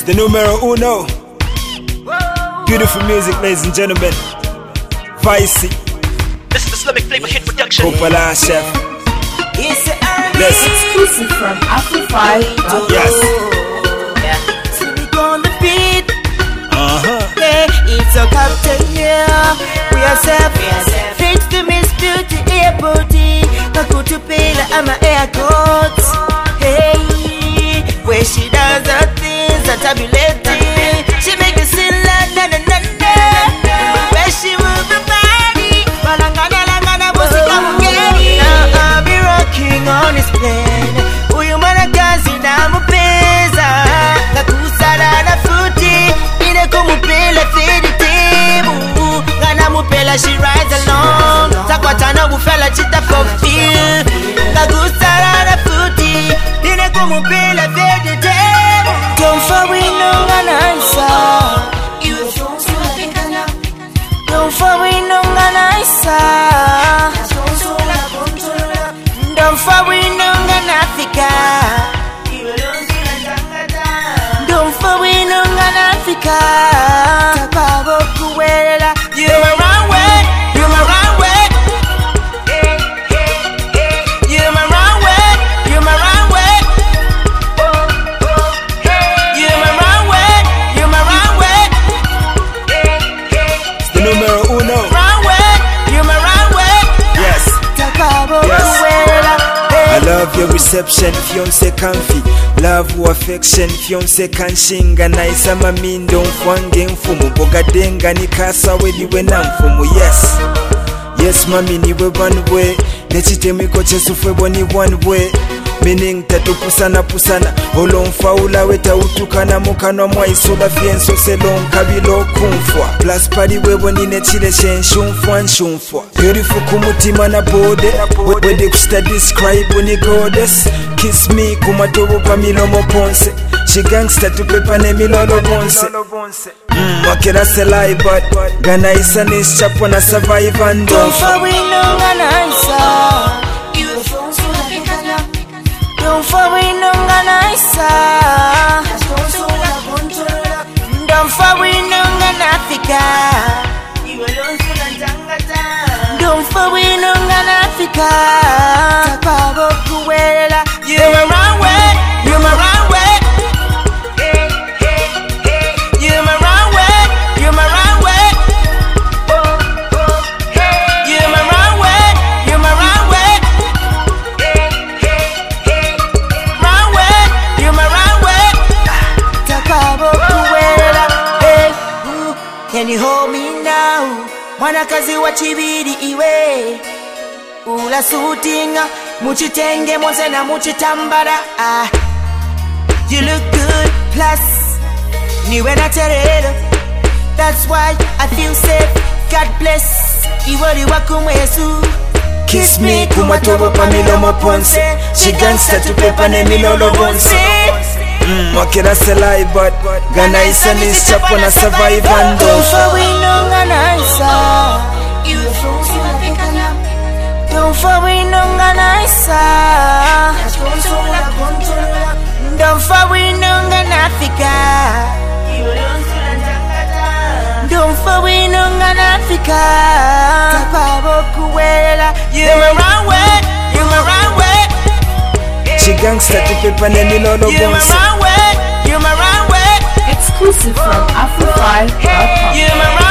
It's the numero uno. Beautiful music, ladies and gentlemen. Vicey. This is the Islamic Flavor Hit Production. Kopala Chef. It's the R&B. Yes. Exclusive from Afro5. Yes. So we on the beat. Uh-huh. It's a captain here. We are safe. Thanks to Miss Beauty Airport. Nakutupila ama aircoats. Hey, where she does her things at tabulating. She make it sing like na na na na. Where she move the body. Balangana musika mugeni. Now I'll be rocking on this plane. Uyu mwanakazi na mupeza. Kakusala na futi. Ine kumupela fedi timu. Gana mupela she rides along. Takwatana bufela chita for feel. Kakusala na futi. Ine kumupela fedi timu. Don't fall we no gana isa. Don't fall we no gana isa. Don't fall we no gana Africa. Don't fall we no gana Africa. Takabo kuwela. You my runway. You my runway. You my runway. You my runway. You my runway. You my runway. It's the numero uno. Runway. You my runway. Yes. Takabo Yes. kuwela. I love your reception, fiance comfy. Love or affection, fiance kanshinga. Naisa mamindo mfwange mfumu. Bogadenga nikasa wediwe na mfumu. Yes. Yes mami niwe one way. Nechitemiko chesufwe boni one way. Meaning tatu pusana olonfaula weta utukana mukano mwaisula fienso selon kabilo kumfwa plus pali weboni nechile shenshumfwa beautiful kumutima na bode wede kusta describe ni goddess kiss me kumatobo pa milomo ponse she gangsta tupepa ne milolo bonse wakera selai but gana isa nischapo na survive and Don't fall we no gana isa. Don't fall we no gana isa. Don't fall we no gana Africa. Don't fall we no gana Africa. Takabo kuwela. You my runway. You my runway. You my runway. You my runway. You my runway. You my runway. Runway. You my runway. Takabo kuwela. Hey, ooh, can you hold me now? Mwanakazi wa chibidi iwe. Ula sutinga. Muchitenge monse na muchitambara. You look good, plus niwe na terero. That's why I feel safe. God bless. Iwori wakumwesu. Kiss me kumatobo pa milomo ponse she gangsta tupepa ne milolo bonse wakera selai but gana isa nischapo na survive and Don't fall we no gana isa. Don't fall we no gana isa. Don't fall we no gana Africa. Don't fall we no gana Africa. Takabo kuwela. You my runway. You my runway. she gangsta tupepa ne milolo You my bonse runway. You my runway. Exclusive from Afro5. You my